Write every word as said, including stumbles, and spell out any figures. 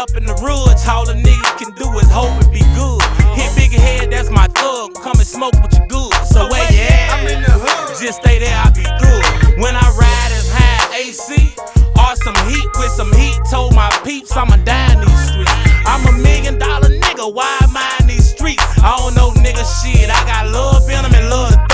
up in the woods, all a nigga can do is hope it be good. Hit big head, that's my thug. Come and smoke with your good. So where you at? I'm in the hood. Just stay there, I be good. When I ride it's high A C or some heat with some heat. Told my peeps I'ma die in these streets. I'm a million dollar nigga, why am I in these streets? I don't know nigga shit, I got love in them and love